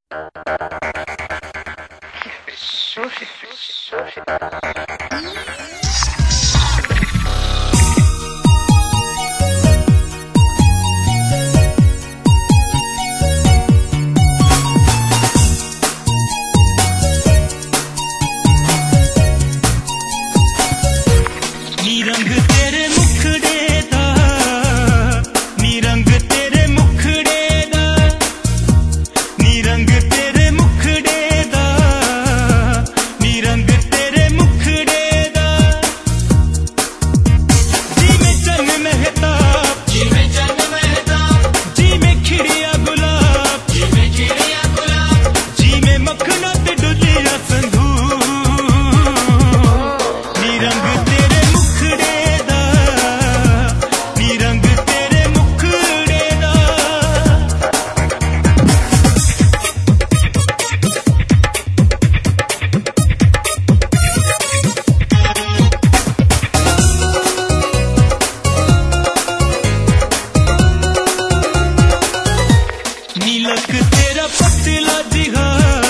नीलक तेरा पतला जिहा,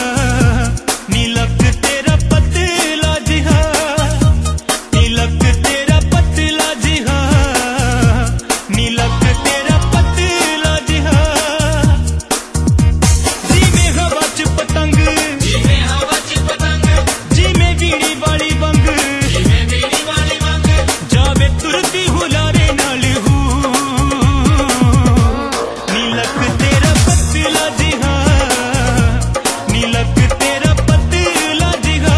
नीलक तेरा पतला जिहा, नीलक तेरा पतला जिहा, नीलक तेरा पतला जिहा। जी में हवा च पतंग, जी में हवा च पतंग, जी में बीड़ी वाली बंग, जी में बीड़ी वाली बंग, जावे तुरती हुलारे नाल हू। नीलक तेरा पतला जिहा, नीलक तेरा पतला जिहा।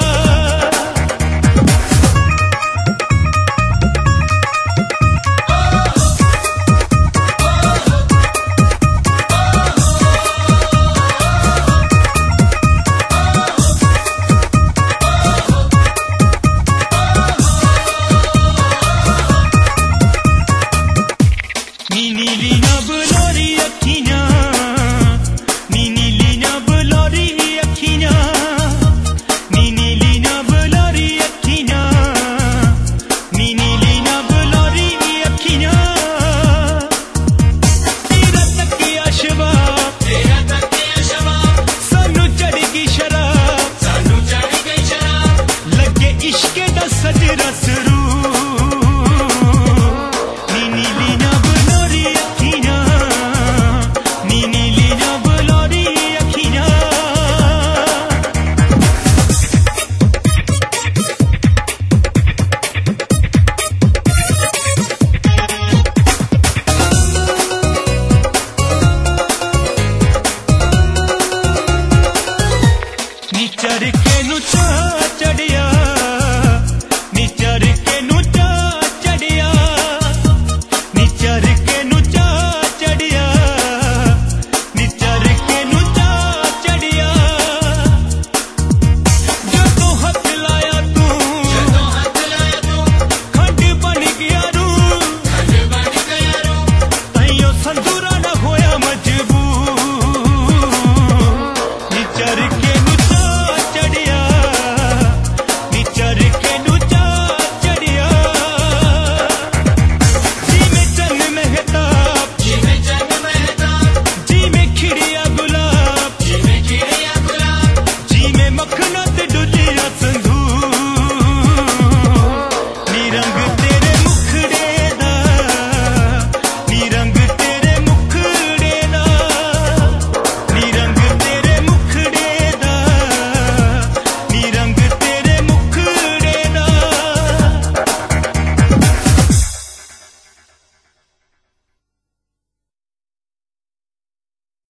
नी नीली ना बुलोरी अखियां, नी नीली ना बुलोरी अखियां, नी नीली ना बुलोरी अखियां, नी नीली ना बुलोरी अखियां। तेरा तकिया शबाब, तेरा तकिया शबाब, सानू चढ़ गई शराब, सानू चढ़ गई शराब, लगे इश्क दा सजरा सरू। नी नीली ना बुलोरी अखियां, नी नीली ना बुलोरी अखियां। नी चरखे नू चाह